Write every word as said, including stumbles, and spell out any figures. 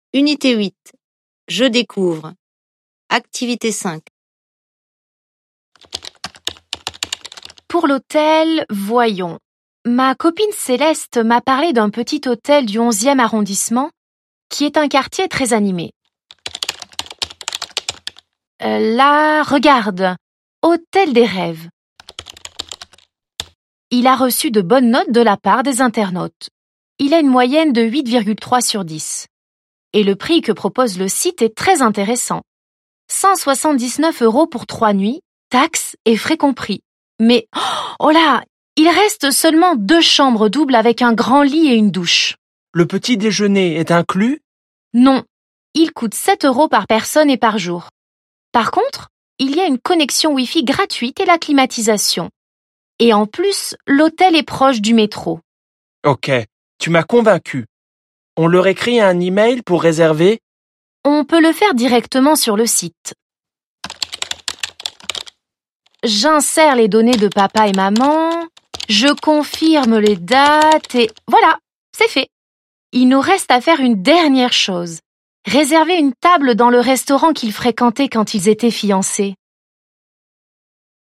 Unité huit. Je découvre. Activité cinq. Pour l'hôtel, voyons. Ma copine Céleste m'a parlé d'un petit hôtel du onzième arrondissement qui est un quartier très animé. Euh, là, regarde, Hôtel des rêves. Il a reçu de bonnes notes de la part des internautes. Il a une moyenne de huit virgule trois sur dix. Et le prix que propose le site est très intéressant. cent soixante-dix-neuf euros pour trois nuits, taxes et frais compris. Mais, oh là, il reste seulement deux chambres doubles avec un grand lit et une douche. Le petit déjeuner est inclus? Non, il coûte sept euros par personne et par jour. Par contre, il y a une connexion Wi-Fi gratuite et la climatisation. Et en plus, l'hôtel est proche du métro. Ok, tu m'as convaincu. On leur écrit un email pour réserver? On peut le faire directement sur le site. J'insère les données de papa et maman, je confirme les dates et voilà, c'est fait. Il nous reste à faire une dernière chose. Réserver une table dans le restaurant qu'ils fréquentaient quand ils étaient fiancés.